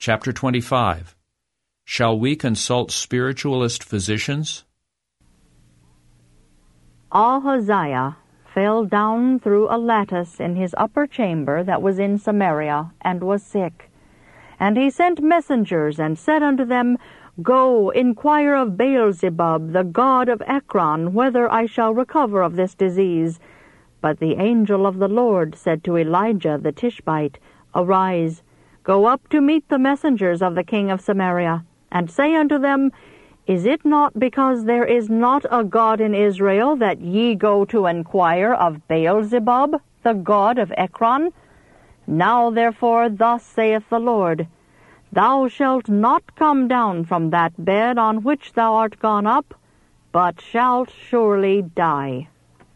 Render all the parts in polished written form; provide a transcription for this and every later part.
Chapter 25. Shall we consult spiritualist physicians? Ahaziah fell down through a lattice in his upper chamber that was in Samaria, and was sick. And he sent messengers, and said unto them, Go, inquire of Beelzebub, the god of Ekron, whether I shall recover of this disease. But the angel of the Lord said to Elijah the Tishbite, Arise, go up to meet the messengers of the king of Samaria, and say unto them, Is it not because there is not a God in Israel that ye go to inquire of Beelzebub, the god of Ekron? Now therefore thus saith the Lord, Thou shalt not come down from that bed on which thou art gone up, but shalt surely die.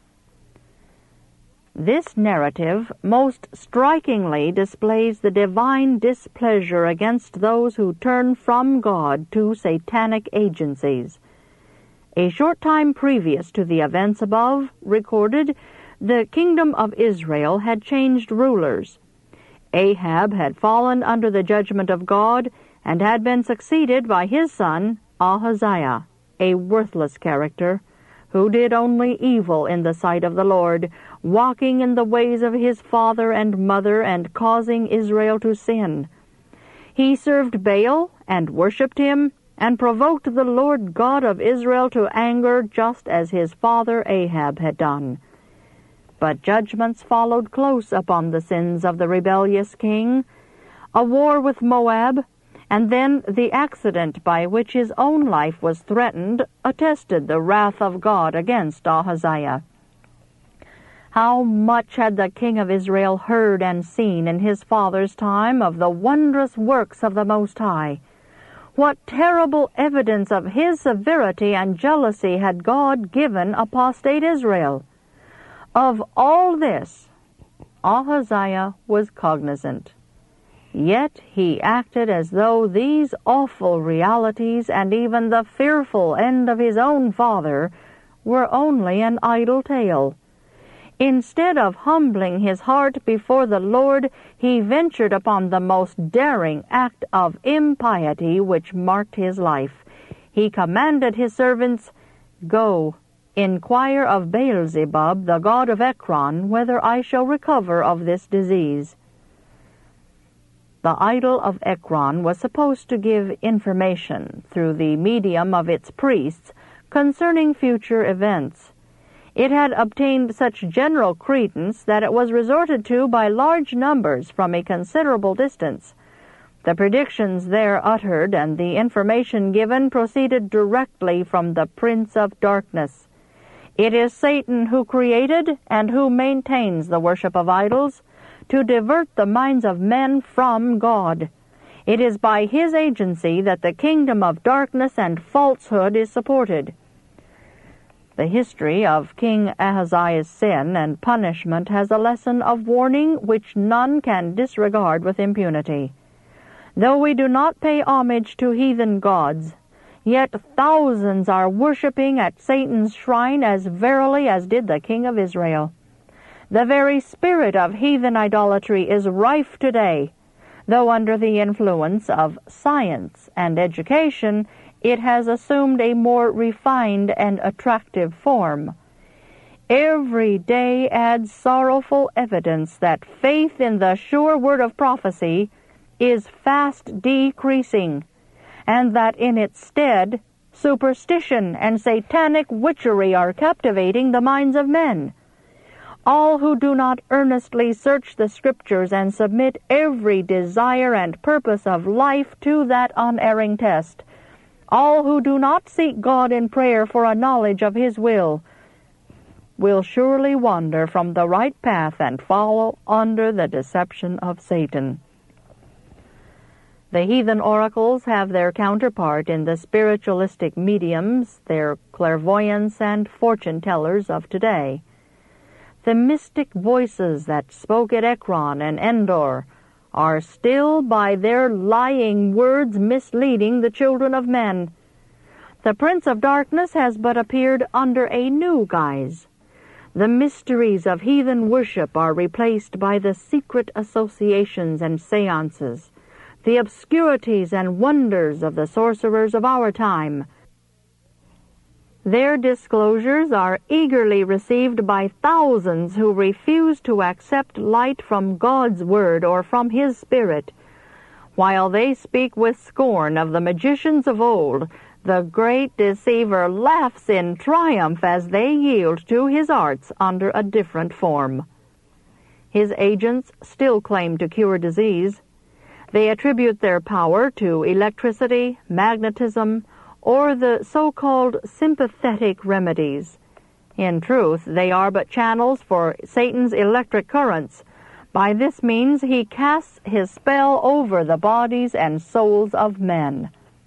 This narrative most strikingly displays the divine displeasure against those who turn from God to satanic agencies. A short time previous to the events above recorded, the kingdom of Israel had changed rulers. Ahab had fallen under the judgment of God and had been succeeded by his son Ahaziah, a worthless character, who did only evil in the sight of the Lord, walking in the ways of his father and mother and causing Israel to sin. He served Baal and worshipped him, and provoked the Lord God of Israel to anger just as his father Ahab had done. But judgments followed close upon the sins of the rebellious king, a war with Moab, and then the accident by which his own life was threatened attested the wrath of God against Ahaziah. How much had the king of Israel heard and seen in his father's time of the wondrous works of the Most High! What terrible evidence of his severity and jealousy had God given apostate Israel! Of all this, Ahaziah was cognizant. Yet he acted as though these awful realities and even the fearful end of his own father were only an idle tale. Instead of humbling his heart before the Lord, he ventured upon the most daring act of impiety which marked his life. He commanded his servants, Go, inquire of Beelzebub, the god of Ekron, whether I shall recover of this disease. The idol of Ekron was supposed to give information through the medium of its priests concerning future events. It had obtained such general credence that it was resorted to by large numbers from a considerable distance. The predictions there uttered and the information given proceeded directly from the Prince of Darkness. It is Satan who created and who maintains the worship of idols, to divert the minds of men from God. It is by his agency that the kingdom of darkness and falsehood is supported. The history of King Ahaziah's sin and punishment has a lesson of warning which none can disregard with impunity. Though we do not pay homage to heathen gods, yet thousands are worshipping at Satan's shrine as verily as did the king of Israel. The very spirit of heathen idolatry is rife today, though under the influence of science and education it has assumed a more refined and attractive form. Every day adds sorrowful evidence that faith in the sure word of prophecy is fast decreasing, and that in its stead superstition and satanic witchery are captivating the minds of men. All who do not earnestly search the Scriptures and submit every desire and purpose of life to that unerring test, all who do not seek God in prayer for a knowledge of His will surely wander from the right path and follow under the deception of Satan. The heathen oracles have their counterpart in the spiritualistic mediums, their clairvoyants and fortune-tellers of today. The mystic voices that spoke at Ekron and Endor are still by their lying words misleading the children of men. The Prince of Darkness has but appeared under a new guise. The mysteries of heathen worship are replaced by the secret associations and seances, the obscurities and wonders of the sorcerers of our time. Their disclosures are eagerly received by thousands who refuse to accept light from God's Word or from His Spirit, while they speak with scorn of the magicians of old. The great deceiver laughs in triumph as they yield to his arts under a different form. His agents still claim to cure disease. They attribute their power to electricity, magnetism, or the so-called sympathetic remedies. In truth, they are but channels for Satan's electric currents. By this means he casts his spell over the bodies and souls of men.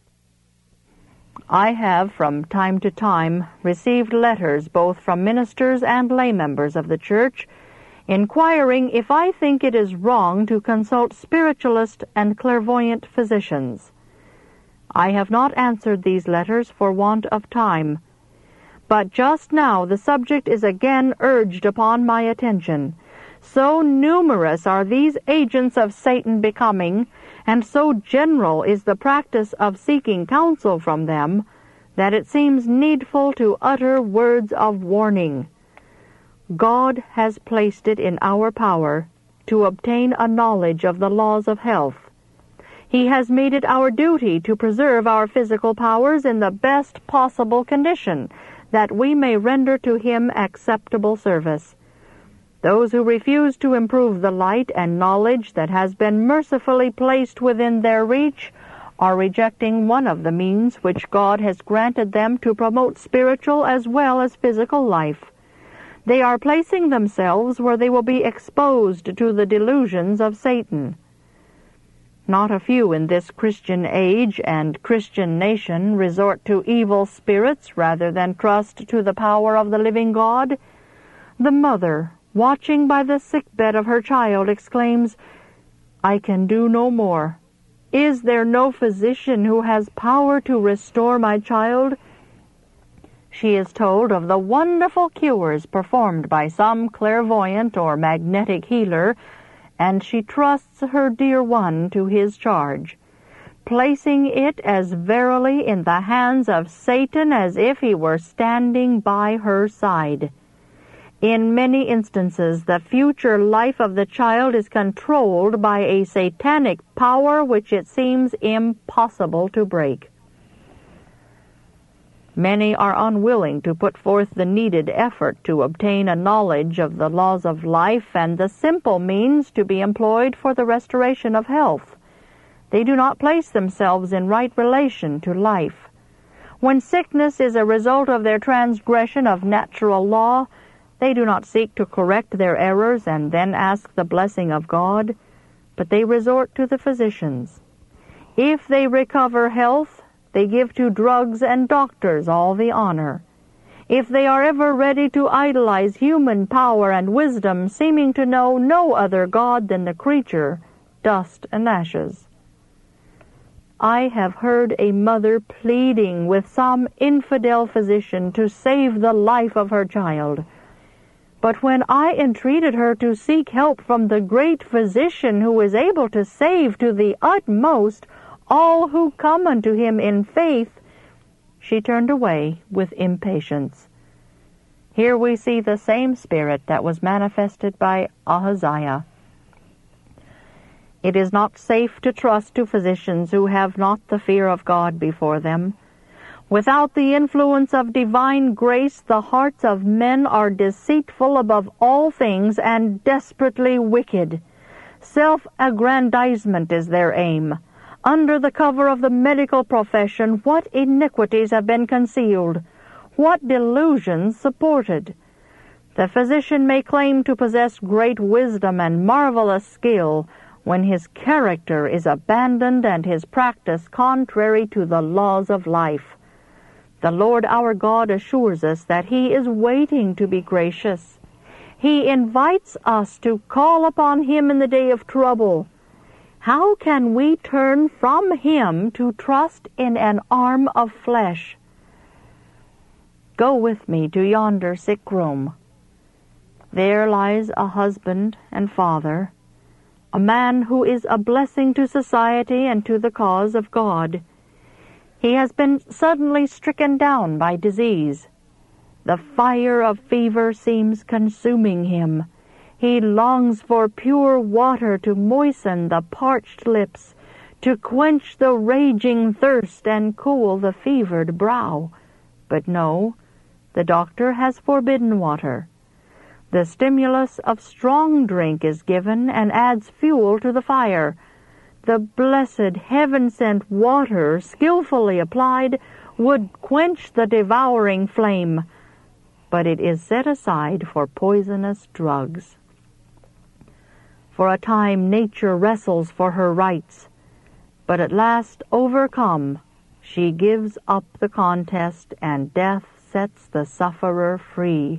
I have from time to time received letters both from ministers and lay members of the church inquiring if I think it is wrong to consult spiritualist and clairvoyant physicians. I have not answered these letters for want of time, but just now the subject is again urged upon my attention. So numerous are these agents of Satan becoming, and so general is the practice of seeking counsel from them, that it seems needful to utter words of warning. God has placed it in our power to obtain a knowledge of the laws of health. He has made it our duty to preserve our physical powers in the best possible condition, that we may render to Him acceptable service. Those who refuse to improve the light and knowledge that has been mercifully placed within their reach are rejecting one of the means which God has granted them to promote spiritual as well as physical life. They are placing themselves where they will be exposed to the delusions of Satan. Not a few in this Christian age and Christian nation resort to evil spirits rather than trust to the power of the living God. The mother, watching by the sickbed of her child, exclaims, "I can do no more. Is there no physician who has power to restore my child?" She is told of the wonderful cures performed by some clairvoyant or magnetic healer, and she trusts her dear one to his charge, placing it as verily in the hands of Satan as if he were standing by her side. In many instances, the future life of the child is controlled by a satanic power which it seems impossible to break. Many are unwilling to put forth the needed effort to obtain a knowledge of the laws of life and the simple means to be employed for the restoration of health. They do not place themselves in right relation to life. When sickness is a result of their transgression of natural law, they do not seek to correct their errors and then ask the blessing of God, but they resort to the physicians. If they recover health, they give to drugs and doctors all the honor. If they are ever ready to idolize human power and wisdom, seeming to know no other God than the creature, dust and ashes. I have heard a mother pleading with some infidel physician to save the life of her child. But when I entreated her to seek help from the great physician who is able to save to the utmost all who come unto him in faith, she turned away with impatience. Here we see the same spirit that was manifested by Ahaziah. It is not safe to trust to physicians who have not the fear of God before them. Without the influence of divine grace, the hearts of men are deceitful above all things and desperately wicked. Self-aggrandizement is their aim. Under the cover of the medical profession, what iniquities have been concealed? What delusions supported? The physician may claim to possess great wisdom and marvelous skill when his character is abandoned and his practice contrary to the laws of life. The Lord our God assures us that He is waiting to be gracious. He invites us to call upon Him in the day of trouble. How can we turn from Him to trust in an arm of flesh? Go with me to yonder sick room. There lies a husband and father, a man who is a blessing to society and to the cause of God. He has been suddenly stricken down by disease. The fire of fever seems consuming him. He longs for pure water to moisten the parched lips, to quench the raging thirst and cool the fevered brow. But no, the doctor has forbidden water. The stimulus of strong drink is given and adds fuel to the fire. The blessed heaven-sent water, skillfully applied, would quench the devouring flame, but it is set aside for poisonous drugs. For a time nature wrestles for her rights, but at last overcome, she gives up the contest, and death sets the sufferer free.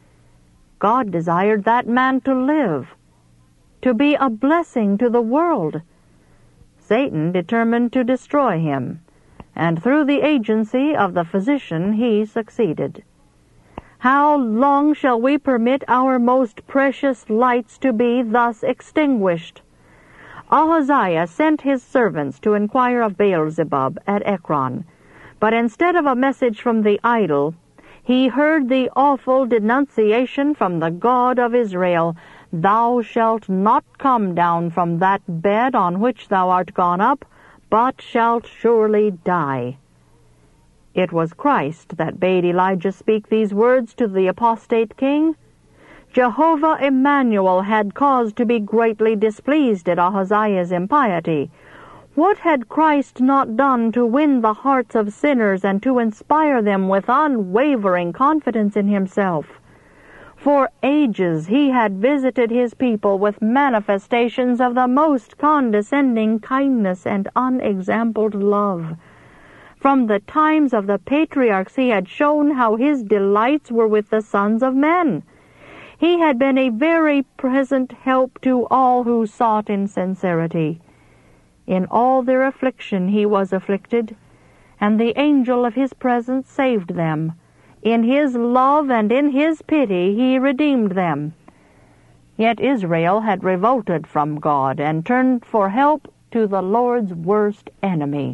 God desired that man to live, to be a blessing to the world. Satan determined to destroy him, and through the agency of the physician he succeeded. How long shall we permit our most precious lights to be thus extinguished? Ahaziah sent his servants to inquire of Beelzebub at Ekron, but instead of a message from the idol, he heard the awful denunciation from the God of Israel, "Thou shalt not come down from that bed on which thou art gone up, but shalt surely die." It was Christ that bade Elijah speak these words to the apostate king. Jehovah Emmanuel had cause to be greatly displeased at Ahaziah's impiety. What had Christ not done to win the hearts of sinners and to inspire them with unwavering confidence in himself? For ages he had visited his people with manifestations of the most condescending kindness and unexampled love. From the times of the patriarchs he had shown how his delights were with the sons of men. He had been a very present help to all who sought in sincerity. In all their affliction he was afflicted, and the angel of his presence saved them. In his love and in his pity he redeemed them. Yet Israel had revolted from God and turned for help to the Lord's worst enemy.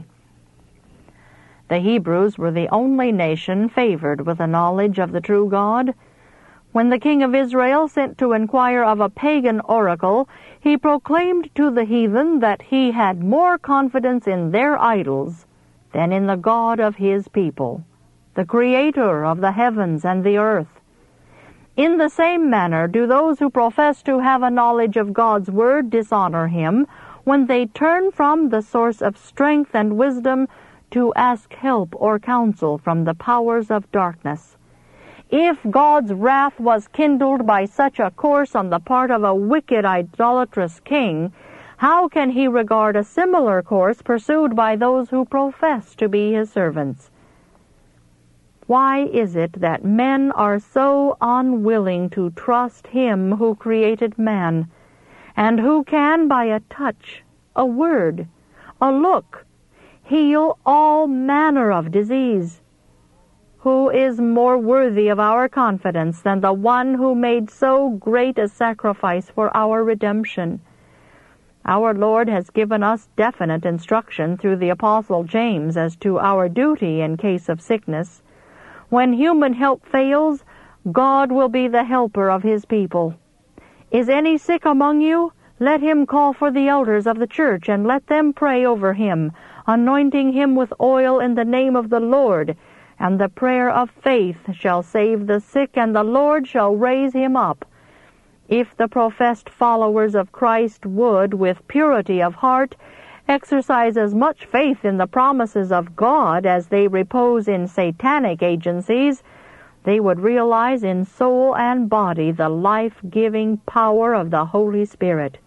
The Hebrews were the only nation favored with a knowledge of the true God. When the king of Israel sent to inquire of a pagan oracle, he proclaimed to the heathen that he had more confidence in their idols than in the God of his people, the Creator of the heavens and the earth. In the same manner do those who profess to have a knowledge of God's word dishonor him when they turn from the source of strength and wisdom to ask help or counsel from the powers of darkness. If God's wrath was kindled by such a course on the part of a wicked, idolatrous king, how can he regard a similar course pursued by those who profess to be his servants? Why is it that men are so unwilling to trust him who created man, and who can, by a touch, a word, a look, heal all manner of disease? Who is more worthy of our confidence than the one who made so great a sacrifice for our redemption? Our Lord has given us definite instruction through the Apostle James as to our duty in case of sickness. When human help fails, God will be the helper of his people. Is any sick among you? Let him call for the elders of the church, and let them pray over him, anointing him with oil in the name of the Lord. And the prayer of faith shall save the sick, and the Lord shall raise him up. If the professed followers of Christ would, with purity of heart, exercise as much faith in the promises of God as they repose in satanic agencies, they would realize in soul and body the life-giving power of the Holy Spirit.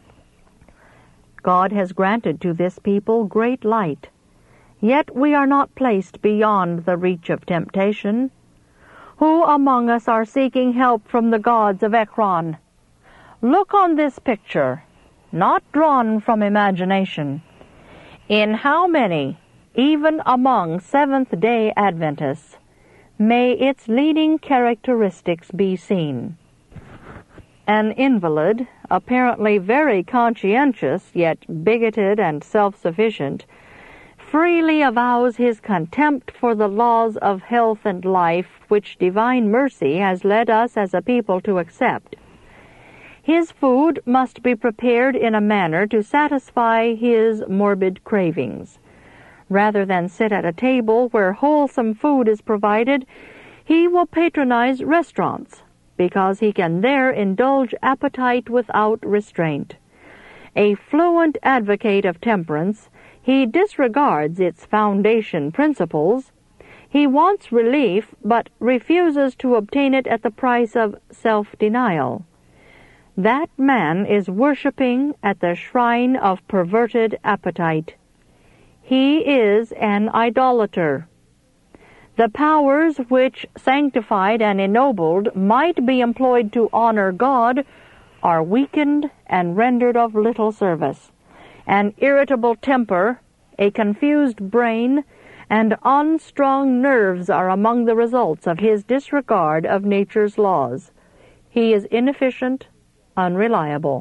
God has granted to this people great light. Yet we are not placed beyond the reach of temptation. Who among us are seeking help from the gods of Ekron? Look on this picture, not drawn from imagination. In how many, even among Seventh-day Adventists, may its leading characteristics be seen? An invalid, apparently very conscientious, yet bigoted and self-sufficient, freely avows his contempt for the laws of health and life which divine mercy has led us as a people to accept. His food must be prepared in a manner to satisfy his morbid cravings. Rather than sit at a table where wholesome food is provided, he will patronize restaurants, because he can there indulge appetite without restraint. A fluent advocate of temperance, he disregards its foundation principles. He wants relief, but refuses to obtain it at the price of self-denial. That man is worshipping at the shrine of perverted appetite. He is an idolater. The powers which, sanctified and ennobled, might be employed to honor God are weakened and rendered of little service. An irritable temper, a confused brain, and unstrung nerves are among the results of his disregard of nature's laws. He is inefficient, unreliable.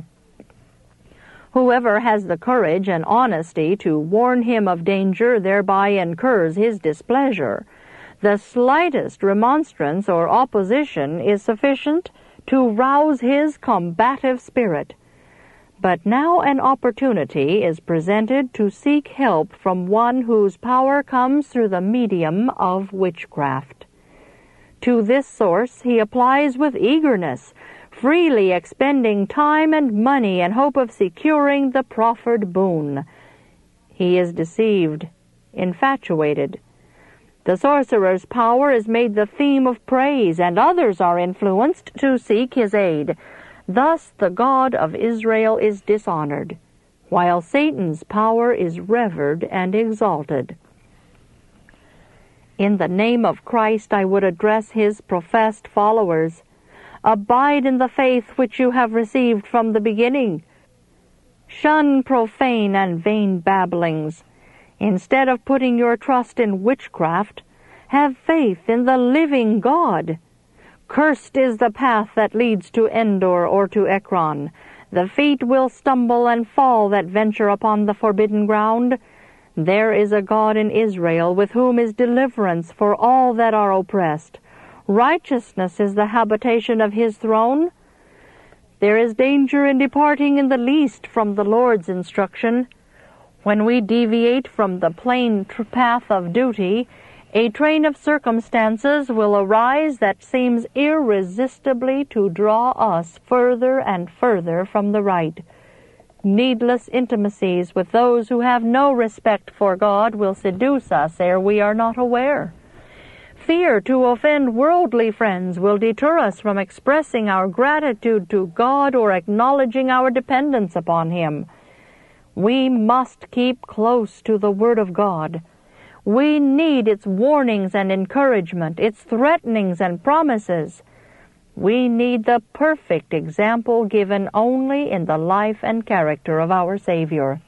Whoever has the courage and honesty to warn him of danger thereby incurs his displeasure. The slightest remonstrance or opposition is sufficient to rouse his combative spirit. But now an opportunity is presented to seek help from one whose power comes through the medium of witchcraft. To this source he applies with eagerness, freely expending time and money in hope of securing the proffered boon. He is deceived, infatuated. The sorcerer's power is made the theme of praise, and others are influenced to seek his aid. Thus the God of Israel is dishonored, while Satan's power is revered and exalted. In the name of Christ I would address his professed followers. Abide in the faith which you have received from the beginning. Shun profane and vain babblings. Instead of putting your trust in witchcraft, have faith in the living God. Cursed is the path that leads to Endor or to Ekron. The feet will stumble and fall that venture upon the forbidden ground. There is a God in Israel with whom is deliverance for all that are oppressed. Righteousness is the habitation of his throne. There is danger in departing in the least from the Lord's instruction. When we deviate from the plain path of duty, a train of circumstances will arise that seems irresistibly to draw us further and further from the right. Needless intimacies with those who have no respect for God will seduce us ere we are not aware. Fear to offend worldly friends will deter us from expressing our gratitude to God or acknowledging our dependence upon him. We must keep close to the Word of God. We need its warnings and encouragement, its threatenings and promises. We need the perfect example given only in the life and character of our Savior.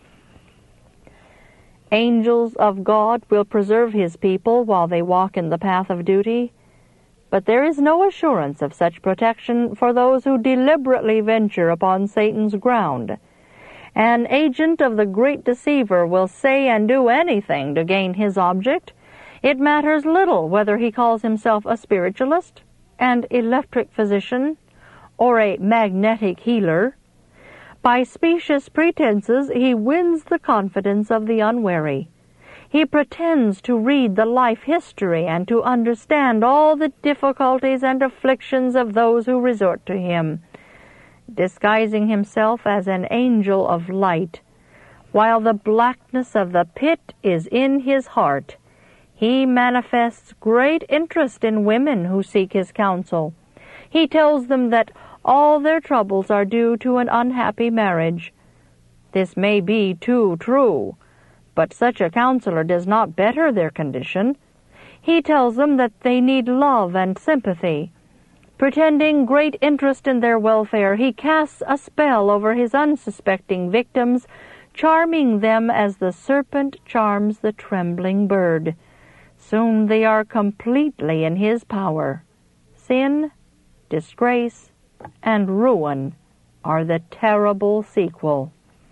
Angels of God will preserve his people while they walk in the path of duty, but there is no assurance of such protection for those who deliberately venture upon Satan's ground. An agent of the great deceiver will say and do anything to gain his object. It matters little whether he calls himself a spiritualist, an electric physician, or a magnetic healer. By specious pretenses he wins the confidence of the unwary. He pretends to read the life history and to understand all the difficulties and afflictions of those who resort to him, disguising himself as an angel of light. While the blackness of the pit is in his heart, he manifests great interest in women who seek his counsel. He tells them that all their troubles are due to an unhappy marriage. This may be too true, but such a counselor does not better their condition. He tells them that they need love and sympathy. Pretending great interest in their welfare, he casts a spell over his unsuspecting victims, charming them as the serpent charms the trembling bird. Soon they are completely in his power. Sin, disgrace, and ruin are the terrible sequel.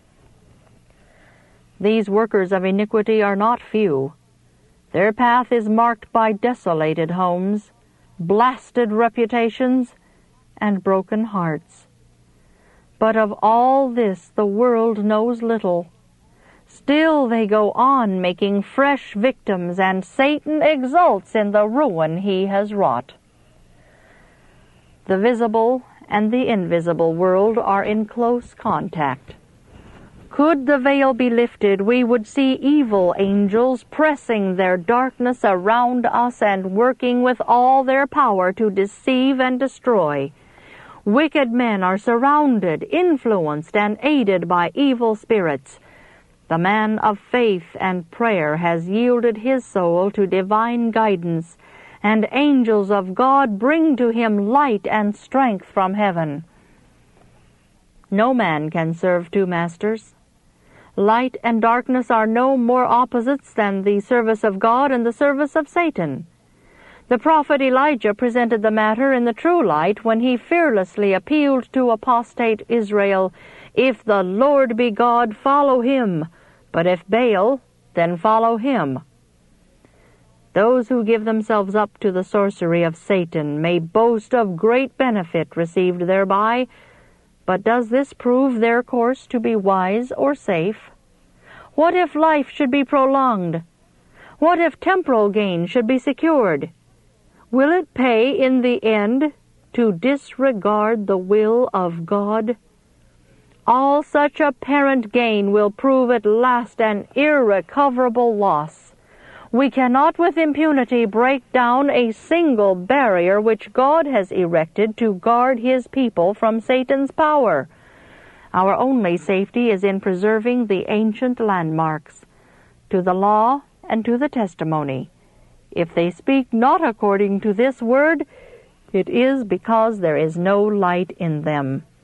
These workers of iniquity are not few. Their path is marked by desolated homes, blasted reputations, and broken hearts. But of all this the world knows little. Still they go on making fresh victims, and Satan exults in the ruin he has wrought. The visible and the invisible world are in close contact. Could the veil be lifted, we would see evil angels pressing their darkness around us and working with all their power to deceive and destroy. Wicked men are surrounded, influenced, and aided by evil spirits. The man of faith and prayer has yielded his soul to divine guidance, and angels of God bring to him light and strength from heaven. No man can serve two masters. Light and darkness are no more opposites than the service of God and the service of Satan. The prophet Elijah presented the matter in the true light when he fearlessly appealed to apostate Israel, "If the Lord be God, follow him, but if Baal, then follow him." Those who give themselves up to the sorcery of Satan may boast of great benefit received thereby, but does this prove their course to be wise or safe? What if life should be prolonged? What if temporal gain should be secured? Will it pay in the end to disregard the will of God? All such apparent gain will prove at last an irrecoverable loss. We cannot with impunity break down a single barrier which God has erected to guard his people from Satan's power. Our only safety is in preserving the ancient landmarks, to the law and to the testimony. If they speak not according to this word, it is because there is no light in them.